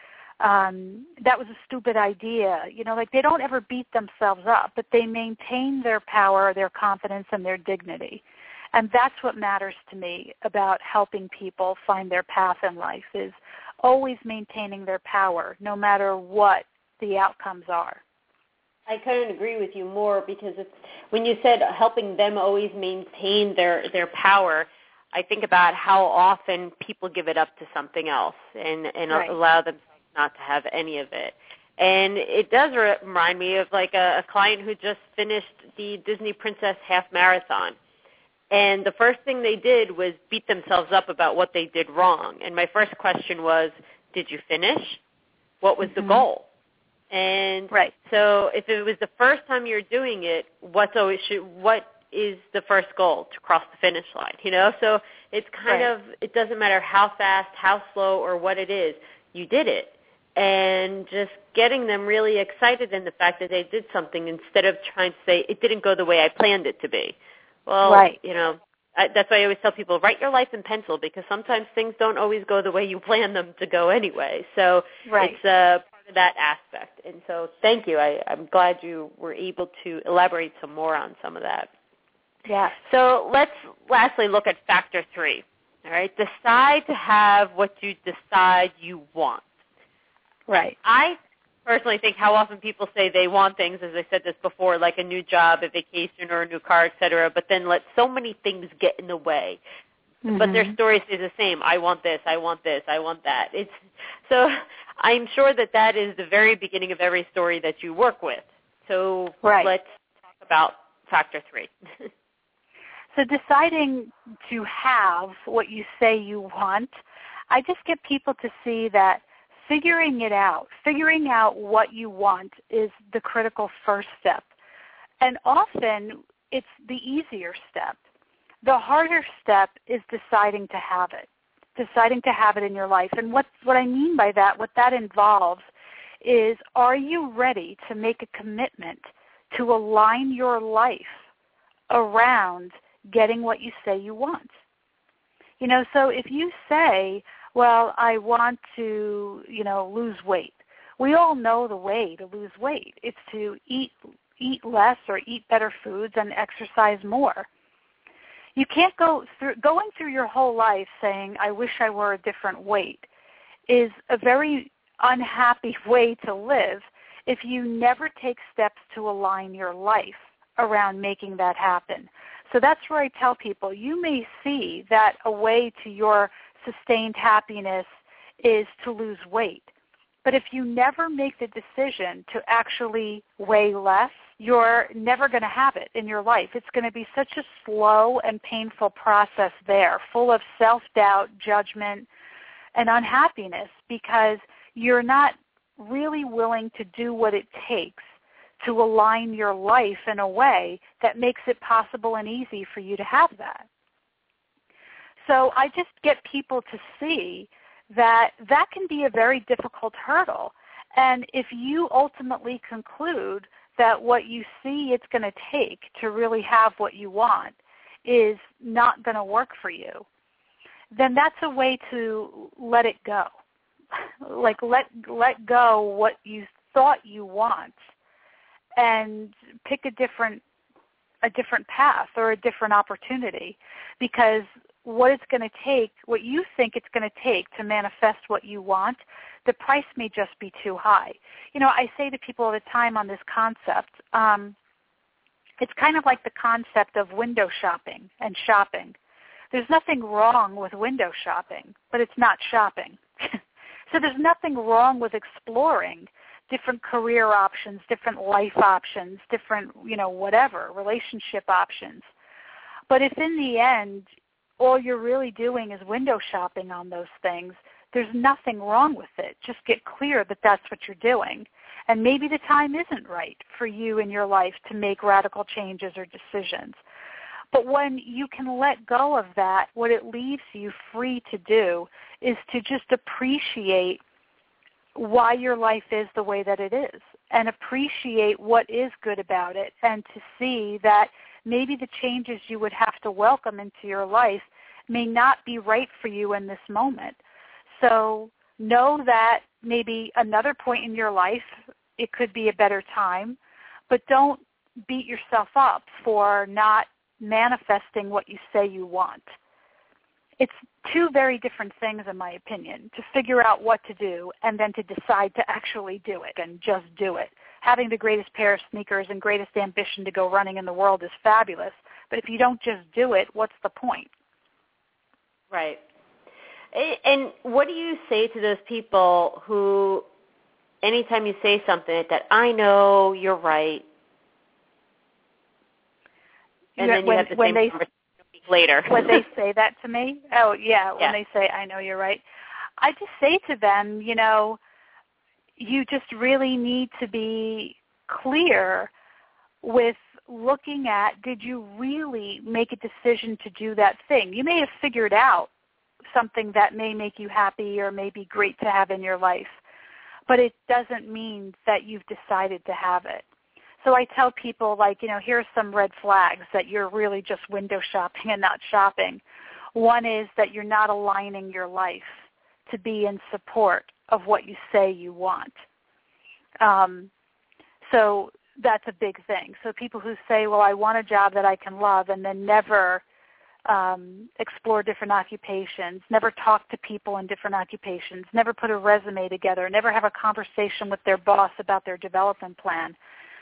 that was a stupid idea. You know, like they don't ever beat themselves up, but they maintain their power, their confidence, and their dignity. And that's what matters to me about helping people find their path in life, is always maintaining their power, no matter what the outcomes are. I couldn't agree with you more, because it's, when you said helping them always maintain their power, I think about how often people give it up to something else and right. Allow them not to have any of it. And it does remind me of like a client who just finished the Disney Princess Half Marathon. And the first thing they did was beat themselves up about what they did wrong. And my first question was, did you finish? What was the goal? And right. So if it was the first time you're doing it, what is the first goal? To cross the finish line, you know? So it's kind of, it doesn't matter how fast, how slow, or what it is. You did it. And just getting them really excited in the fact that they did something, instead of trying to say, it didn't go the way I planned it to be. Well, you know, that's why I always tell people, write your life in pencil, because sometimes things don't always go the way you plan them to go anyway. So it's part of that aspect. And so thank you. I'm glad you were able to elaborate some more on some of that. Yeah. So let's lastly look at factor 3. All right. Decide to have what you decide you want. Right. I personally think how often people say they want things, as I said this before, like a new job, a vacation, or a new car, et cetera, but then let so many things get in the way. Mm-hmm. But their story is the same. I want this, I want this, I want that. So I'm sure that is the very beginning of every story that you work with. So let's talk about factor 3. So deciding to have what you say you want, I just get people to see that figuring out what you want is the critical first step. And often it's the easier step. The harder step is deciding to have it in your life. And what I mean by that, what that involves is, are you ready to make a commitment to align your life around getting what you say you want? You know, so if you say, well, I want to, lose weight. We all know the way to lose weight. It's to eat less or eat better foods and exercise more. You can't going through your whole life saying, I wish I were a different weight, is a very unhappy way to live if you never take steps to align your life around making that happen. So that's where I tell people, you may see that a way to your sustained happiness is to lose weight. But if you never make the decision to actually weigh less, you're never going to have it in your life. It's going to be such a slow and painful process there, full of self-doubt, judgment, and unhappiness, because you're not really willing to do what it takes to align your life in a way that makes it possible and easy for you to have that. So I just get people to see that that can be a very difficult hurdle. And if you ultimately conclude that what you see it's going to take to really have what you want is not going to work for you, then that's a way to let it go. Like let go what you thought you want and pick a different path or a different opportunity, because what it's going to take, what you think it's going to take to manifest what you want, the price may just be too high. You know, I say to people all the time on this concept, it's kind of like the concept of window shopping and shopping. There's nothing wrong with window shopping, but it's not shopping. So there's nothing wrong with exploring different career options, different life options, different, whatever, relationship options. But if in the end all you're really doing is window shopping on those things, there's nothing wrong with it. Just get clear that that's what you're doing. And maybe the time isn't right for you in your life to make radical changes or decisions. But when you can let go of that, what it leaves you free to do is to just appreciate why your life is the way that it is, and appreciate what is good about it, and to see that maybe the changes you would have to welcome into your life may not be right for you in this moment. So know that maybe another point in your life, it could be a better time, but don't beat yourself up for not manifesting what you say you want. It's two very different things, in my opinion, to figure out what to do and then to decide to actually do it and just do it. Having the greatest pair of sneakers and greatest ambition to go running in the world is fabulous, but if you don't just do it, what's the point? Right. And what do you say to those people who, anytime you say something like that, I know you're right, and then you have the same conversation a week later. When they say that to me? Oh, yeah, when they say, I know you're right. I just say to them, you just really need to be clear with looking at, did you really make a decision to do that thing? You may have figured out something that may make you happy or may be great to have in your life, but it doesn't mean that you've decided to have it. So I tell people, here's some red flags that you're really just window shopping and not shopping. One is that you're not aligning your life to be in support of what you say you want. So that's a big thing. So people who say, well, I want a job that I can love, and then never explore different occupations, never talk to people in different occupations, never put a resume together, never have a conversation with their boss about their development plan,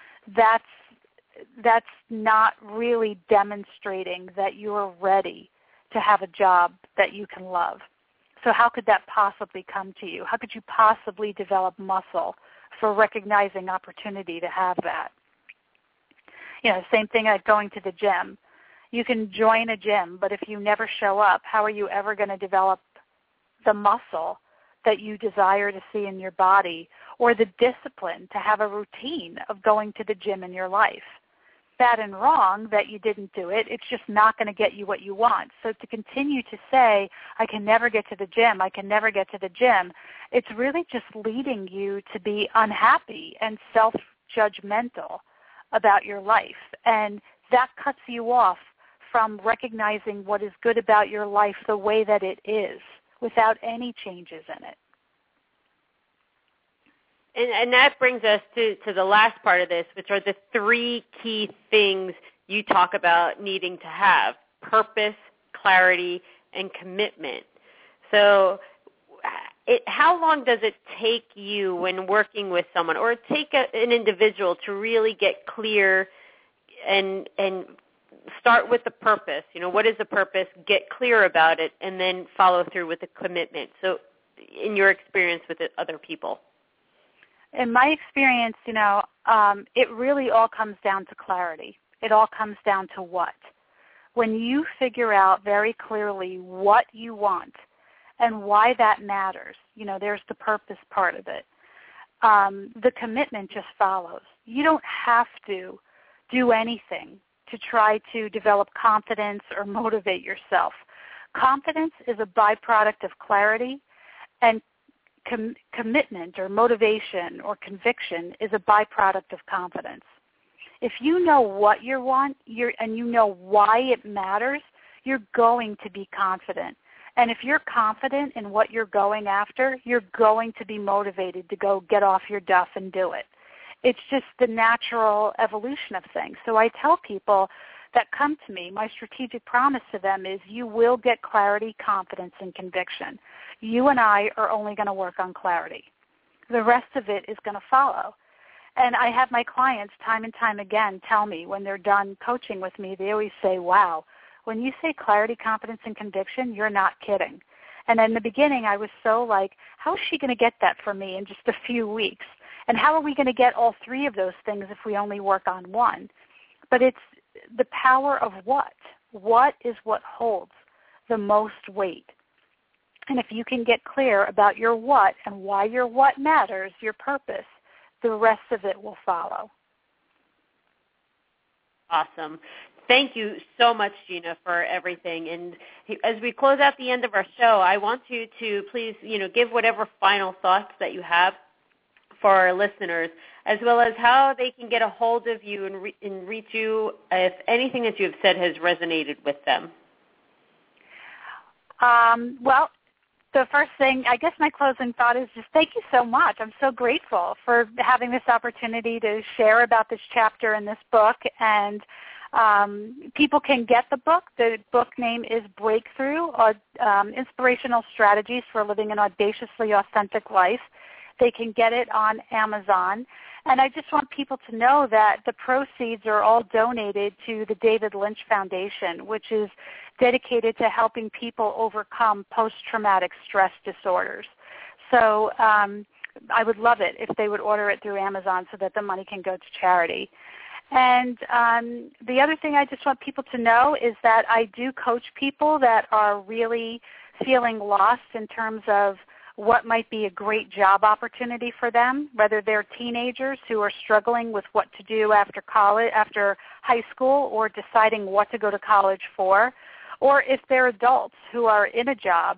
that's not really demonstrating that you're ready to have a job that you can love. So how could that possibly come to you? How could you possibly develop muscle for recognizing opportunity to have that? Same thing like going to the gym. You can join a gym, but if you never show up, how are you ever going to develop the muscle that you desire to see in your body, or the discipline to have a routine of going to the gym in your life? Bad and wrong that you didn't do it. It's just not going to get you what you want. So to continue to say, I can never get to the gym, I can never get to the gym, it's really just leading you to be unhappy and self-judgmental about your life. And that cuts you off from recognizing what is good about your life the way that it is, without any changes in it. And that brings us to the last part of this, which are the three key things you talk about needing to have: purpose, clarity, and commitment. So how long does it take you when working with someone, or take an individual, to really get clear and start with the purpose? What is the purpose? Get clear about it, and then follow through with the commitment. So in your experience with other people. In my experience, it really all comes down to clarity. It all comes down to what. When you figure out very clearly what you want and why that matters, there's the purpose part of it. The commitment just follows. You don't have to do anything to try to develop confidence or motivate yourself. Confidence is a byproduct of clarity, and commitment or motivation or conviction is a byproduct of confidence. If you know what you want and you know why it matters, you're going to be confident. And if you're confident in what you're going after, you're going to be motivated to go get off your duff and do it. It's just the natural evolution of things. So I tell people that come to me, my strategic promise to them is you will get clarity, confidence, and conviction. You and I are only going to work on clarity. The rest of it is going to follow. And I have my clients time and time again tell me when they're done coaching with me, they always say, wow, when you say clarity, confidence, and conviction, you're not kidding. And in the beginning, I was so like, how is she going to get that from me in just a few weeks? And how are we going to get all three of those things if we only work on one? But it's the power of what. What is what holds the most weight? And if you can get clear about your what and why your what matters, your purpose, the rest of it will follow. Awesome. Thank you so much, Gina, for everything. And as we close out the end of our show, I want you to please, give whatever final thoughts that you have for our listeners, as well as how they can get a hold of you and reach you if anything that you have said has resonated with them. Well, the first thing, I guess my closing thought is just thank you so much. I'm so grateful for having this opportunity to share about this chapter in this book. And people can get the book. The book name is Breakthrough, Inspirational Strategies for Living an Audaciously Authentic Life. They can get it on Amazon. And I just want people to know that the proceeds are all donated to the David Lynch Foundation, which is dedicated to helping people overcome post-traumatic stress disorders. So I would love it if they would order it through Amazon so that the money can go to charity. And the other thing I just want people to know is that I do coach people that are really feeling lost in terms of what might be a great job opportunity for them, whether they're teenagers who are struggling with what to do after college, after high school, or deciding what to go to college for, or if they're adults who are in a job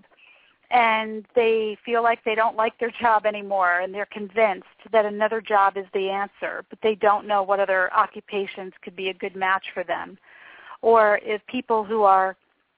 and they feel like they don't like their job anymore and they're convinced that another job is the answer, but they don't know what other occupations could be a good match for them, or if people who are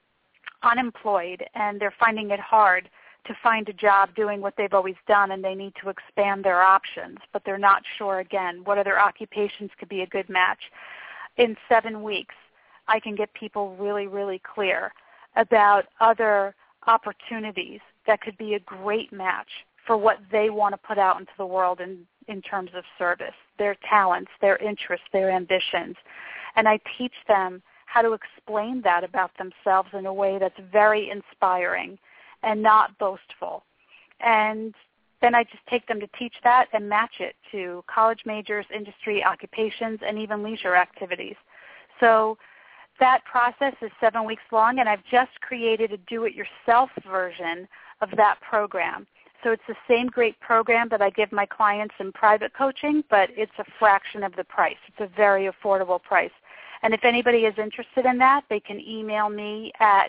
unemployed and they're finding it hard to find a job doing what they've always done and they need to expand their options, but they're not sure, again, what other occupations could be a good match. In 7 weeks, I can get people really, really clear about other opportunities that could be a great match for what they want to put out into the world in terms of service, their talents, their interests, their ambitions. And I teach them how to explain that about themselves in a way that's very inspiring and not boastful. And then I just take them to teach that and match it to college majors, industry, occupations, and even leisure activities. So that process is 7 weeks long, and I've just created a do-it-yourself version of that program. So it's the same great program that I give my clients in private coaching, but it's a fraction of the price. It's a very affordable price. And if anybody is interested in that, they can email me at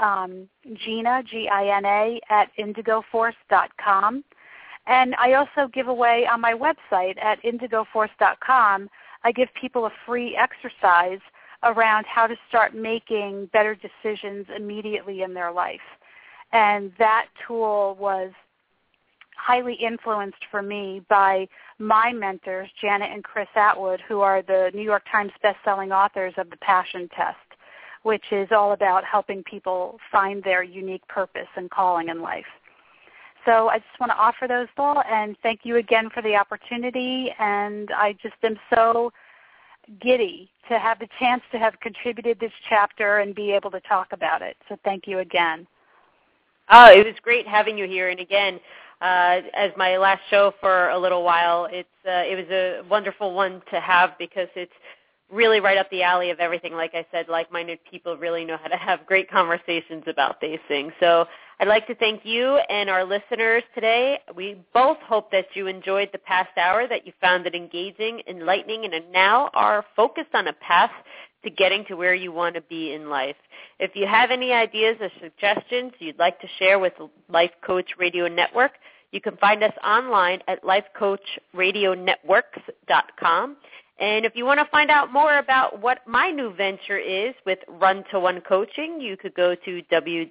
Gina, Gina, at indigoforce.com. And I also give away on my website at indigoforce.com, I give people a free exercise around how to start making better decisions immediately in their life. And that tool was highly influenced for me by my mentors, Janet and Chris Atwood, who are the New York Times bestselling authors of The Passion Test, which is all about helping people find their unique purpose and calling in life. So I just want to offer those all, and thank you again for the opportunity, and I just am so giddy to have the chance to have contributed this chapter and be able to talk about it. So thank you again. Oh, it was great having you here. And again, as my last show for a little while, it was a wonderful one to have because it's really right up the alley of everything. Like I said, like-minded people really know how to have great conversations about these things. So I'd like to thank you and our listeners today. We both hope that you enjoyed the past hour, that you found it engaging, enlightening, and now are focused on a path to getting to where you want to be in life. If you have any ideas or suggestions you'd like to share with Life Coach Radio Network, you can find us online at lifecoachradionetworks.com. And if you want to find out more about what my new venture is with Run to One Coaching, you could go to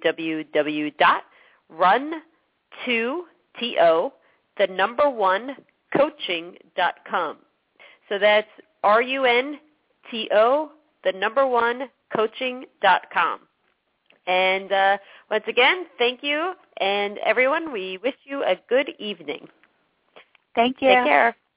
www.runto1coaching.com. So that's RUNTO1coaching.com. And once again, thank you. And everyone, we wish you a good evening. Thank you. Take care.